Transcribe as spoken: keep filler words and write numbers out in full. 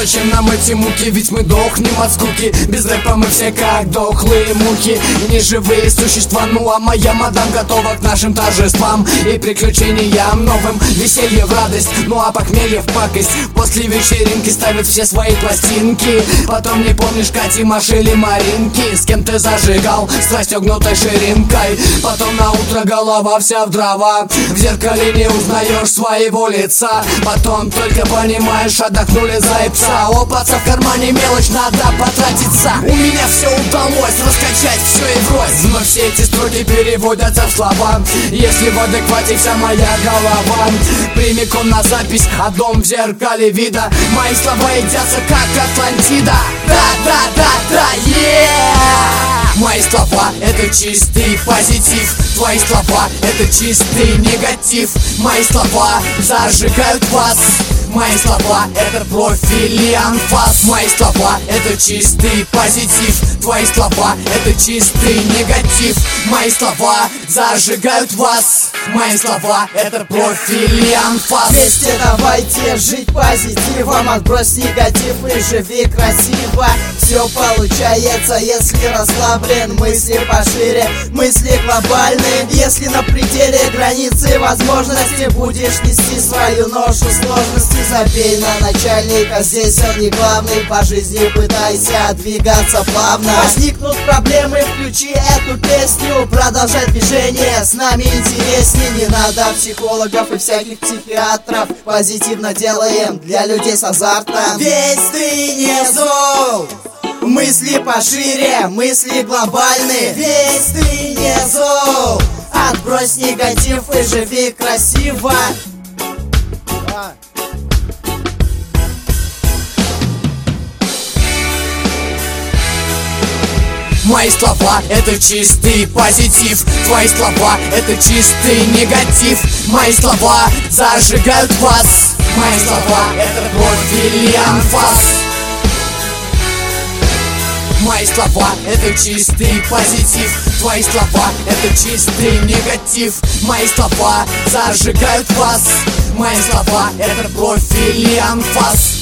Зачем нам эти муки, ведь мы дохнем от скуки. Без рэпа мы все как дохлые мухи, неживые существа. Ну а моя мадам готова к нашим торжествам и приключениям новым. Веселье в радость, ну а похмелье в пакость. После вечеринки ставят все свои пластинки. Потом не помнишь Кати, Маши или Маринки. С кем ты зажигал, с расстегнутой ширинкой. Потом на утро голова вся в дрова. В зеркале не узнаешь своего лица. Потом только понимаешь, отдохнули за и пса. Опаться в кармане мелочь, надо потратиться. У меня все удалось раскачать все и врозь, но все эти строки переводятся в слова. Если в адеквате вся моя голова, прямиком на запись, а дом в зеркале вида. Мои слова едятся как Атлантида. Да-да-да-да, yeah! Мои слова — это чистый позитив. Твои слова — это чистый негатив. Мои слова зажигают вас. Мои слова — это профиль и анфас. Мои слова — это чистый позитив. Твои слова — это чистый негатив. Мои слова зажигают вас. Мои слова — это профиль и анфас. Вместе давайте жить позитивом. Отбрось негатив и живи красиво. Все получается, если расслаблен. Мысли пошире, мысли глобальные. Если на пределе границы возможностей будешь нести свою ношу сложности, забей на начальника, здесь он не главный. По жизни пытайся двигаться плавно. Возникнут проблемы, включи эту песню. Продолжай движение, с нами интереснее. Не надо психологов и всяких психиатров. Позитивно делаем для людей с азартом. Весь ты не зол, мысли пошире, мысли глобальные. Весь ты не зол, отбрось негатив и живи красиво. Мои слова — это чистый позитив. Твои слова — это чистый негатив. Мои слова зажигают вас. Мои слова — это профиль и анфас. Мои слова — это чистый позитив. Твои слова — это чистый негатив. Мои слова зажигают вас. Мои слова — это профиль и анфас.